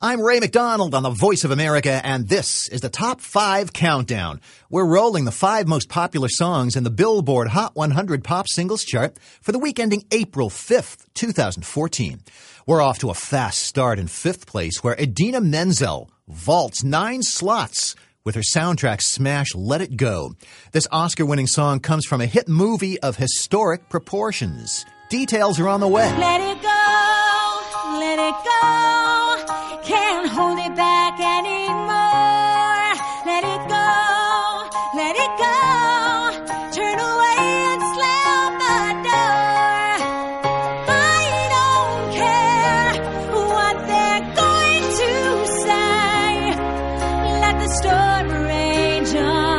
I'm Ray McDonald on the Voice of America, and this is the Top 5 Countdown. We're rolling the 5 most popular songs in the Billboard Hot 100 Pop Singles chart for the week ending April 5th, 2014. We're off to a fast start in 5th place, where Idina Menzel vaults 9 slots with her soundtrack smash Let It Go. This Oscar-winning song comes from a hit movie of historic proportions. Details are on the way. Let it go, let it go. Can't hold it back anymore. Let it go, let it go. Turn away and slam the door. I don't care what they're going to say. Let the storm rage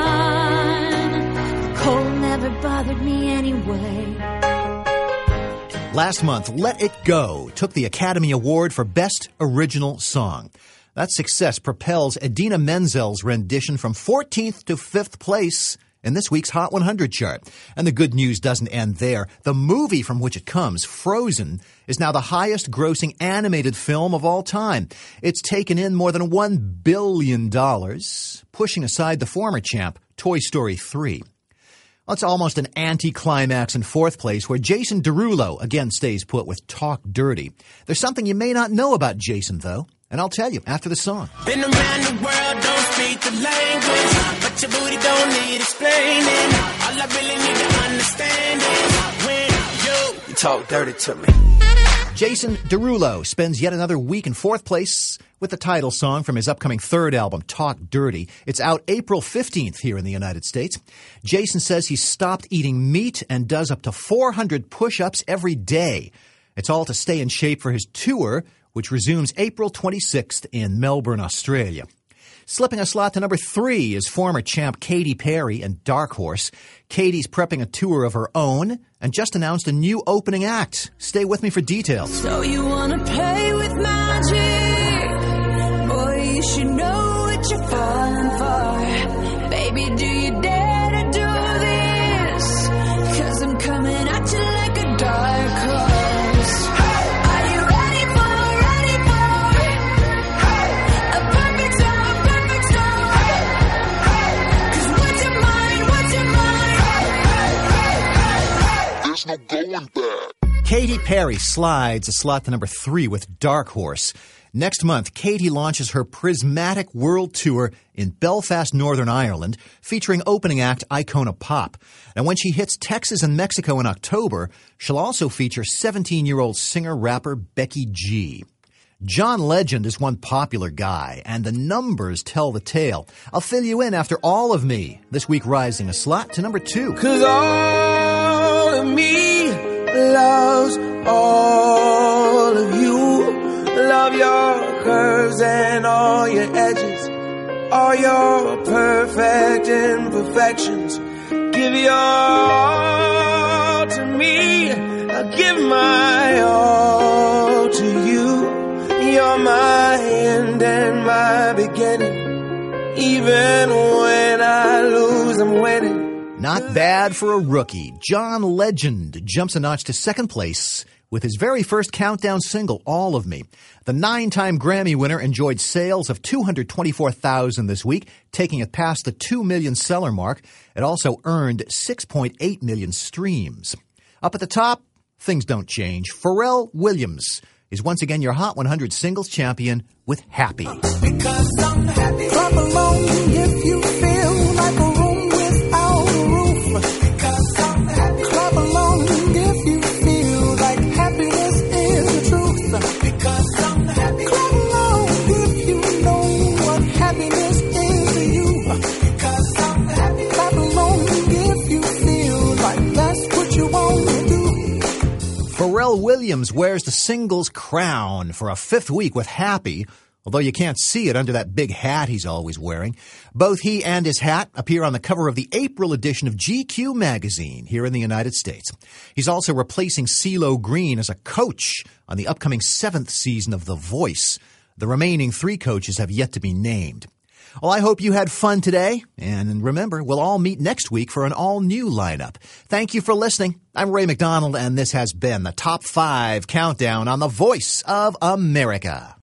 on. Cold never bothered me anyway. Last month, Let It Go took the Academy Award for Best Original Song. That success propels Idina Menzel's rendition from 14th to 5th place in this week's Hot 100 chart. And the good news doesn't end there. The movie from which it comes, Frozen, is now the highest grossing animated film of all time. It's taken in more than $1 billion, pushing aside the former champ, Toy Story 3. Well, it's almost an anti-climax in 4th place, where Jason Derulo again stays put with Talk Dirty. There's something you may not know about Jason, though, and I'll tell you after the song. Been around the world, don't speak the language, but your booty don't need explaining. All I really need to understand is when you talk dirty to me. Jason Derulo spends yet another week in 4th place with the title song from his upcoming 3rd album, Talk Dirty. It's out April 15th here in the United States. Jason says he's stopped eating meat and does up to 400 push-ups every day. It's all to stay in shape for his tour, which resumes April 26th in Melbourne, Australia. Slipping a slot to number 3 is former champ Katy Perry and Dark Horse. Katy's prepping a tour of her own and just announced a new opening act. Stay with me for details. So you wanna play with magic? Boy, you should know what you're falling for. Baby, do you dare to do this? 'Cause I'm coming at you like a dark horse. Are you ready for a perfect storm, perfect storm? 'Cause what's your mind? There's no going back. Katy Perry slides a slot to number 3 with Dark Horse. Next month, Katy launches her Prismatic World Tour in Belfast, Northern Ireland, featuring opening act Icona Pop. And when she hits Texas and Mexico in October, she'll also feature 17-year-old singer-rapper Becky G. John Legend is one popular guy, and the numbers tell the tale. I'll fill you in after All of Me, this week rising a slot to number 2. 'Cause all of me loves all of you. Love your curves and all your edges, all your perfect imperfections. Give your all to me, I'll give my all to you. You're my end and my beginning. Even when I lose, I'm winning. Not bad for a rookie. John Legend jumps a notch to 2nd place with his very first countdown single, All of Me. The 9-time Grammy winner enjoyed sales of 224,000 this week, taking it past the 2 million seller mark. It also earned 6.8 million streams. Up at the top, things don't change. Pharrell Williams is once again your Hot 100 singles champion with Happy. Because I'm happy. Clap along if you feel like a room without a roof. Because I'm happy. Clap along if you feel like happiness is the truth. Because I'm happy. Clap along if you know what happiness is to you. Because I'm happy. Clap along if you feel like that's what you want to do. Pharrell Williams wears the singles crown for a 5th week with Happy, although you can't see it under that big hat he's always wearing. Both he and his hat appear on the cover of the April edition of GQ magazine here in the United States. He's also replacing CeeLo Green as a coach on the upcoming 7th season of The Voice. The remaining 3 coaches have yet to be named. Well, I hope you had fun today. And remember, we'll all meet next week for an all-new lineup. Thank you for listening. I'm Ray McDonald, and this has been the Top 5 Countdown on the Voice of America.